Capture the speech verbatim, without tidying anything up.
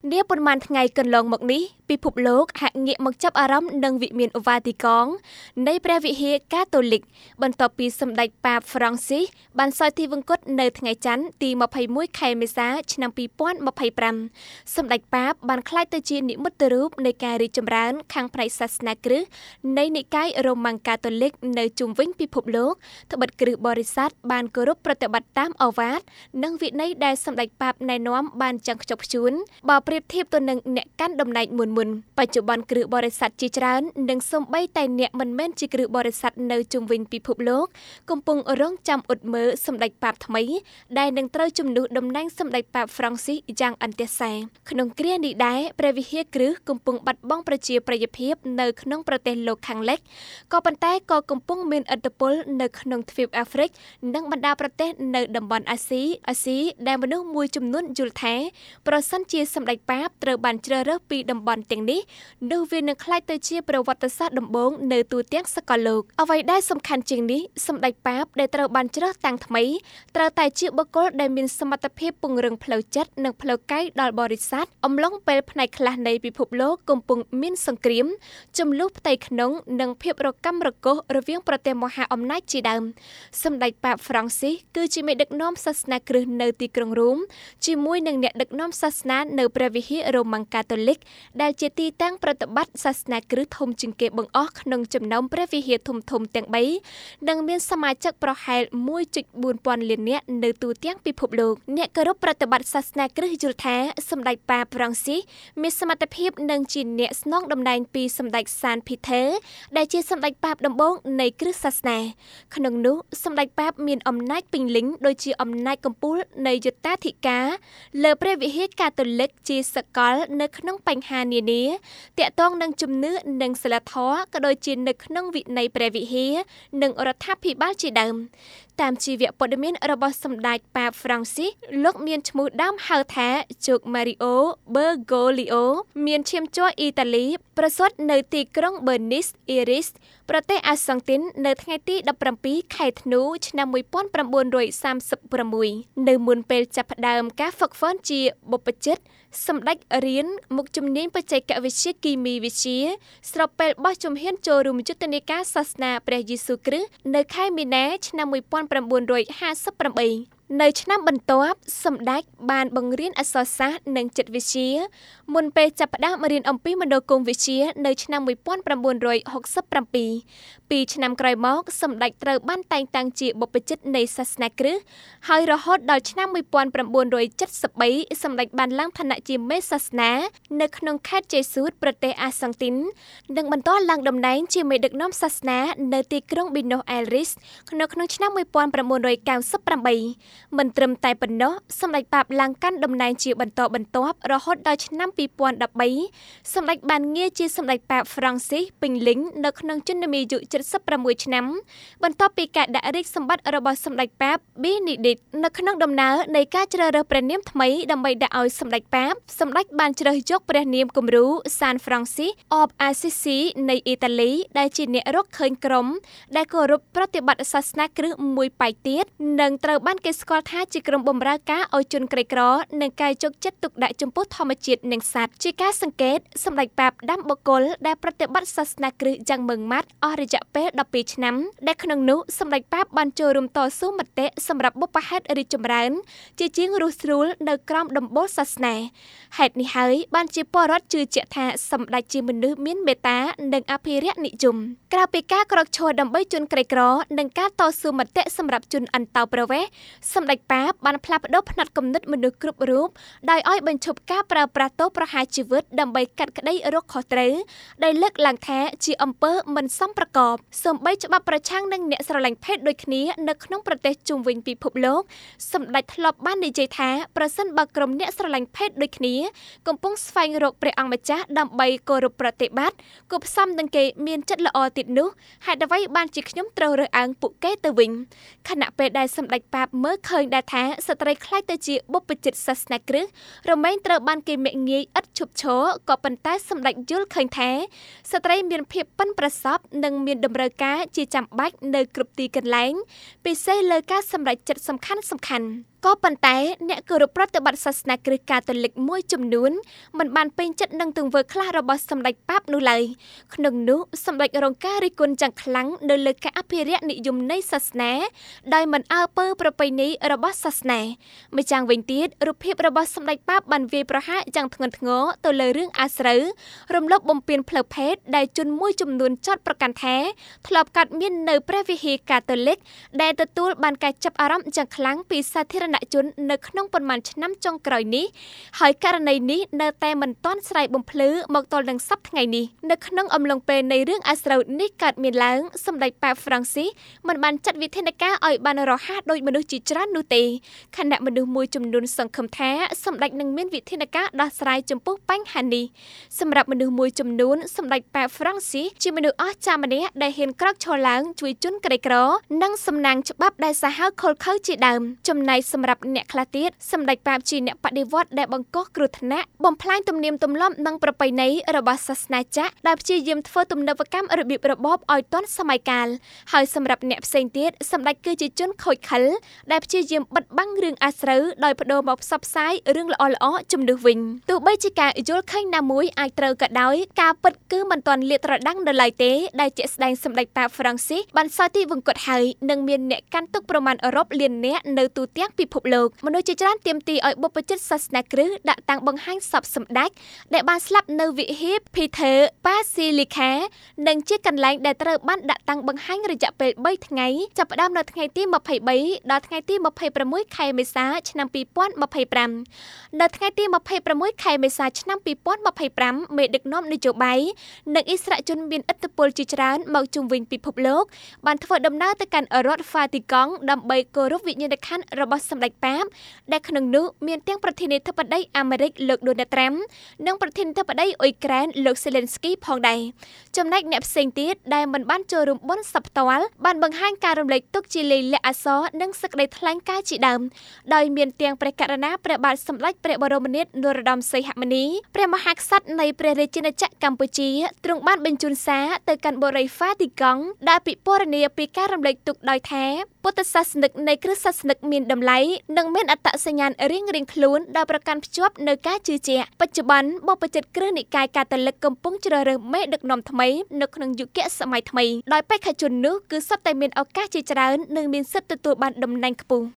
នាប៉ុន្មានថ្ងៃកន្លងមកនេះពិភពលោកហាក់ងាកមកចាប់អារម្មណ៍នឹងវិមានវ៉ាទីកងនៃព្រះវិហារកាតូលិកបន្ទាប់ពីសម្ដេចប៉ាបហ្វ្រង់ស៊ីសបានសោយទិវង្គតនៅថ្ងៃច័ន្ទទីម្ភៃមួយខែមេសាឆ្នាំពីរពាន់ម្ភៃប្រាំសម្ដេចប៉ាបបានក្លាយទៅជានិមិត្តរូបនៃការរីកចម្រើនខាងផ្នែកសាសនាគ្រិស្តនៃនិកាយរ៉ូម៉ាំងកាតូលិកនៅជុំវិញពិភពលោកត្បិតគ្រឹះបរិស័ទបានគោរពប្រតិបត្តិតាមឱវាទនិងវិន័យដែលសម្ដេចប៉ាបណែនាំបានចង់ខ្ជាប់ខ្ជួនបើប្រៀបធៀបទៅនឹងអ្នកកាន់តំណែងមុនមុនបច្ចុប្បន្នគ្រឹះបរិស័ទជាច្រើននិងសូម្បីតែអ្នកមិនមែនជាគ្រឹះបរិស័ទនៅជុំវិញពិភពលោកកំពុងរងចាំអ៊ុតមើលសម្ដេចប៉ាបថ្មីដែលនឹងត្រូវជំនួសតំណែងសម្ដេចប៉ាបហ្វ្រង់ស៊ីសយ៉ាងអន្ទះសារក្នុងគ្រានេះដែរព្រះវិហារគ្រឹះកំពុងបាត់បង់ប្រជាប្រិយភាពនៅក្នុងប្រទេសលោកខាងលិចក៏ប៉ុន្តែក៏កំពុងមានឥទ្ធិពលនៅក្នុងទ្វីបអាហ្វ្រិកនិងបណ្ដាប្រទេសនៅតំបន់អាស៊ីអាស៊ីដែលមនុស្សមួយចំនួនយល់ថាប្រសិនជាសម្ដេចប៉ាបត្រូវបានជ្រើសរើសពីតំបន់ទាំងនេះនោះវានឹងក្លាយទៅជាប្រវត្តិសាស្ត្រដំបូងនៅទូទាំងសកលលោកអ្វីដែលសំខាន់ជាងនេះសម្ដេចប៉ាបដែលត្រូវបានជ្រើសតាំងថ្មីត្រូវតែជាបុគ្គលដែលមានសមត្ថភាពពង្រឹងផ្លូវចិត្តនិងផ្លូវកាយដល់បរិស័ទអំឡុងពេលផ្នែកខ្លះនៃពិភពលោកកំពុងមានសង្គ្រាមចំនួនផ្ទៃក្នុងនិងភាពរកាំរកូសរវាងប្រទេសមហាអំណាចជាដើមសម្ដេចប៉ាបហ្វ្រង់ស៊ីសគឺជាមេដឹកនាំសាសនាគ្រិស្តនៅទីក្រុងរ៉ូមជាមួយនឹងអ្នកដឹកនាំសាសនានៅព្រះវិហាររ៉ូម៉ាំងកាតូលិកដែលជាទីតាំងប្រតិបត្តិសាសនាគ្រិស្តធំជាងគេបង្អស់ក្នុងចំណោមព្រះវិហារធំៗទាំងបីនិងមានសមាជិកប្រហែល មួយចុចបួនពាន់លាននាក់នៅទូទាំងពិភពលោកអ្នកគោរពប្រតិបត្តិសាសនាគ្រិស្តយល់ថាសម្ដេចប៉ាបហ្វ្រង់ស៊ីសមានសមត្ថភាពនិងជាអ្នកស្នងតំណែងពីសម្ដេចសានភីថឺដែលជាសម្ដេចប៉ាបដំបូងនៃគ្រិស្តសាសនាក្នុងនោះសម្ដេចប៉ាបមានអំណាចពេញលេញដូចជាអំណាចកំពូលនៃយុត្តាធិការលើព្រះវិហារកាតូលិកជាសកលនៅក្នុងបញ្ហានានាទាក់ទងនឹងជំនឿនិងសីលធម៌ក៏ដូចជានៅក្នុងវិន័យព្រះវិហារនិងរដ្ឋាភិបាលជាដើមតាមជីវព័ត៌មានរបស់សម្ដេចប៉ាបហ្វ្រង់ស៊ីសលោកមានឈ្មោះដើមហៅថាជោគម៉ារីអូប៊ឺហ្គូលីអូមានឈាមជ័រអ៊ីតាលីប្រសូតនៅទីក្រុងប៊ឺនីសអ៊ីរីសប្រទេសអាសង់ទីននៅថ្ងៃទីដប់ប្រាំពីរខែធ្នូឆ្នាំមួយពាន់ប្រាំបួនរយសាមសិបប្រាំមួយនៅមុនពេលចាប់ផ្ដើមការហ្វឹកហ្វឺនជាបព្វជិតសម្ដេចរៀនមុខជំនាញបច្ចេកវិទ្យាគីមីវិទ្យាស្របពេលបោះជំហានចូលរួមយុទ្ធនាការសាសនាព្រះយេស៊ូវគ្រីស្ទនៅខែមីនាឆ្នាំមួយពាន់ប្រាំបួនរយហាសិបប្រាំបីនៅឆ្នាំបន្ទាប់សម្ដេចបានបង្រៀនអក្សរសាស្ត្រនិងចិត្តវិទ្យាមុនពេលចាប់ផ្ដើមរៀនអំពីមនោគមវិជ្ជានៅឆ្នាំមួយពាន់ប្រាំបួនរយហកសិបប្រាំពីរពីឆ្នាំក្រោយមកសម្ដេចត្រូវបានតែងតាំងជាបព្វជិតនៃសាសនាគ្រិស្តហើយរហូតដល់ឆ្នាំមួយពាន់ប្រាំបួនរយចិតសិបបីសម្ដេចបានឡើងឋានៈជាមេសាសនានៅក្នុងខេត្តជេស៊ូតប្រទេសអាសង់ទីននិងបន្តឡើងតំណែងជាមេដឹកនាំសាសនានៅទីក្រុងប៊ីណូសអែរីសនៅក្នុងឆ្នាំមួយពាន់ប្រាំបួនរយកៅសិបប្រាំបីមិនត្រឹមតែប៉ុណ្ណោះសម្ដេចប៉ាបឡើងកាន់តំណែងជាបន្តបន្ទាប់រហូតដល់ឆ្នាំពីរពាន់ដប់បីសម្ដេចបានងារជាសម្ដេចប៉ាបហ្វ្រង់ស៊ីសពេញលេញនៅក្នុងជន្មាយុចិតសិបប្រាំមួយឆ្នាំបន្ទាប់ពីការដាក់រាជសម្បត្តិរបស់សម្ដេចប៉ាបប៊ីនីឌិកនៅក្នុងដំណើរនៃការជ្រើសរើសព្រះនាមថ្មីដើម្បីដាក់ឲ្យសម្ដេចប៉ាបសម្ដេចបានជ្រើសយកព្រះនាមគំរូសានហ្វ្រង់ស៊ីសអបអាស៊ីស៊ីនៃអ៊ីតាលីដែលជាអ្នករកឃើញក្រុមដែលគោរពប្រតិបត្តិសាសនាគ្រិស្តមួយប៉ែកទៀតនិងត្រូវបានគេស្គាល់ថាជាក្រុមបម្រើការឲ្យជនក្រីក្រនិងការយកចិត្តទុកដាក់ចំពោះធម្មជាតិនិងសត្វជាការសង្កេតសម្ដេចប៉ាបដាំបុគ្គលដែលប្រតិបត្តិសាសនាគ្រិស្តយ៉ាងម៉ឺងម៉ាត់អស់រយៈពេលដប់ពីរឆ្នាំដែលក្នុងនោះសម្ដេចប៉ាបបានចូលរួមតស៊ូមតិសម្រាប់បុព្វហេតុរីកចម្រើនជាជាងរស់ស្រួលនៅក្រោមដំបូលសាសនាហេតុនេះហើយបានជាពលរដ្ឋជឿជាក់ថាសម្ដេចជាមនុស្សមានមេត្តានិងអភិរក្សនិយមក្រៅពីការក្រោកឈរដើម្បីជនក្រីក្រនិងការតស៊ូមតិសម្រាប់ជនអន្តោប្រវេសន៍សម្ដេចប៉ាបបានផ្លាស់ប្ដូរផ្នត់គំនិតមនុស្សគ្រប់រូបដោយឲ្យបញ្ឈប់ការប្រើប្រាស់ទោសប្រហារជីវិតដើម្បីកាត់ក្តីរកខុសត្រូវដែលលើកឡើងថាជាអំពើមិនសមប្រកបសូម្បីច្បាប់ប្រឆាំងនឹងអ្នកស្រឡាញ់ភេទដូចគ្នានៅក្នុងប្រទេសជុំវិញពិភពលោកសម្ដេចធ្លាប់បាននិយាយថាប្រសិនបើក្រុមអ្នកស្រឡាញ់ភេទដូចគ្នាកំពុងស្វែងរកព្រះអង្គម្ចាស់ដើម្បីគោរពប្រតិបត្តិគប់ផ្សំនឹងគេមានចិត្តល្អទៀតនោះហេតុអ្វីបានជាខ្ញុំត្រូវរើសអើងពួកគេទៅវិញខណៈពេលដែលសម្ដេចប៉ាបមើលឃើញដែរថាស្ត្រីខ្លាចទៅជាបុព្វជិតសាសនាគ្រិស្តរមែងត្រូវបានគេមាក់ងាយឥតឈប់ឈរក៏ប៉ុន្តែសម្ដេចយល់ឃើញថាស្ត្រីមានភាពប៉ិនប្រសប់និងមានតម្រូវការជាចាំបាច់នៅគ្រប់ទីកន្លែងពិសេសលើការសម្រេចចិត្តសំខាន់សំខាន់ក៏ប៉ុន្តែអ្នកគោរពប្រតិបត្តិសាសនាគ្រិស្តកាតូលិកមួយចំនួនមិនបានពេញចិត្តនឹងទង្វើខ្លះរបស់សម្ដេចប៉ាបនោះឡើយក្នុងនោះសម្ដេចរងការរិះគន់យ៉ាងខ្លាំងនៅលើការអភិរក្សនិយមនៃសាសនាដោយមិនអើពើប្រពៃណីរបស់សាសនាម្យ៉ាងវិញទៀតរូបភាពរបស់សម្ដេចប៉ាបបានវាយប្រហារយ៉ាងធ្ងន់ធ្ងរទៅលើរឿងអាស្រូវរំលោភបំពានផ្លូវភេទដែលជនមួយចំនួនចោទប្រកាន់ថាធ្លាប់កើតមាននៅព្រះវិហារកាតូលិកដែលទទួលបានការចាប់អារម្មណ៍យ៉ាងខ្លាំងពីសាធារណជននៅក្នុងប៉ុន្មានឆ្នាំចុងក្រោយនេះហើយករណីនេះនៅតែមិនទាន់ស្រ័យបំភ្លឺមកទល់នឹងសប្តាហ៍ថ្ងៃនេះនៅក្នុងអំឡុងពេលនៃរឿងអាស្រូវនេះកើតមានឡើងសម្ដេចប៉ាបហ្វ្រង់ស៊ីសមិនបានចាត់វិធានការឲ្យបានរហ័សដោយមនុស្សជាច្រើននោះទេខណៈមនុស្សមួយចំនួនសង្ឃឹមថាសម្ដេចនឹងមានវិធានការដោះស្រាយចំពោះបញ្ហានេះសម្រាប់មនុស្សមួយចំនួនសម្ដេចប៉ាបហ្វ្រង់ស៊ីសជាមនុស្សអស្ចារ្យម្នាក់ដែលហ៊ានក្រោកឈរឡើងជួយជនក្រីក្រនិងសំណាងច្បាប់ដែលសាហាវខុលខើជាដើមចំណែកសម្រាប់អ្នកខ្លះទៀតសម្ដេចប៉ាបជាអ្នកបដិវត្តដែលបង្កគ្រោះថ្នាក់បំផ្លាញទំនៀមទម្លាប់និងប្រពៃណីរបស់សាសនាចាស់ដែលព្យាយាមធ្វើទំនើបកម្មរបៀបរបបឲ្យទាន់សម័យកាលហើយសម្រាប់អ្នកផ្សេងទៀតសម្ដេចគឺជាជនខូចខិលដែលព្យាយាមបិទបាំងរឿងអាស្រូវដោយបដូរមកផ្សព្វផ្សាយរឿងល្អៗជំនួសវិញទោះបីជាការយល់ឃើញណាមួយអាចត្រូវក៏ដោយការពិតគឺមិនទាន់លាតត្រដាងនៅឡើយទេដែលជាក់ស្ដែងសម្ដេចប៉ាបហ្វ្រង់ស៊ីសបានសោយទីវង្គតហើយនិងមានអ្នកកាន់ទុកប្រមាណអឺរ៉ុបលាននាក់នៅទូទាំងពិភពលោកមនុស្សជាច្រើនទាមទារឲ្យបុព្វជិតសាសនាគ្រិស្តដាក់តាំងបង្ហាញសពសម្ដេចដែលបានស្លាប់នៅវិហារ Peter Basilica និងជាកន្លែងដែលត្រូវបានដាក់តាំងបង្ហាញរយៈពេលបីថ្ងៃចាប់ផ្ដើមនៅថ្ងៃទីម្ភៃបីដល់ថ្ងៃទីម្ភៃប្រាំមួយខែមេសាឆ្នាំពីរពាន់ម្ភៃប្រាំនៅថ្ងៃទីម្ភៃប្រាំមួយខែមេសាឆ្នាំពីរពាន់ម្ភៃប្រាំមេដឹកនាំនយោបាយនិងអិសរាជជនមានឥទ្ធិពលជាច្រើនមកជុំវិញពិភពលោកបានធ្វើដំណើរទៅកាន់រដ្ឋវ៉ាទីកង់ដើម្បីគោរពវិញ្ញាណក្ខន្ធរបស់សម្ដេចប៉ាបដែលក្នុងនោះមានទាំងប្រធានាធិបតីអាមេរិកលោកដូណាល់ត្រាំនិងប្រធានាធិបតីអ៊ុយក្រែនលោកសេឡិនស្គីផងដែរចំណែកអ្នកផ្សេងទៀតដែលមិនបានចូលរួមបុណ្យសពផ្ទាល់បានបង្ហាញការរំលែកទុក្ខជាលេខលះអក្សរនិងសេចក្តីថ្លែងការណ៍ជាដើមដោយមានទាំងព្រះករុណាព្រះបាទសម្ដេចព្រះបរមនាថនរោត្តមសីហមុនីព្រះមហាក្សត្រនៃព្រះរាជាណាចក្រកម្ពុជាទ្រង់បានបញ្ជូនសារទៅកាន់បុរីវ៉ាទីកង់ដែលពិពណ៌នាពីការរំលែកទុក្ខដោយថាពុទ្ធសាសនិកនៃគ្រិស្តសាសនិកមានតម្លៃនិងមានអត្តសញ្ញាណរៀងៗខ្លួនដែលប្រកាន់ភ្ជាប់នៅការជឿជាក់បច្ចុប្បន្នបុព្វជិតគ្រឹះនិកាយកាតូលិកកំពុងជ្រើសរើសមេដឹកនាំថ្មីនៅក្នុងយុគសម័យថ្មីដោយបេក្ខជននោះគឺសុទ្ធតែមានឱកាសជាច្រើននិងមានសិទ្ធិទទួលបានតំណែងខ្ពស់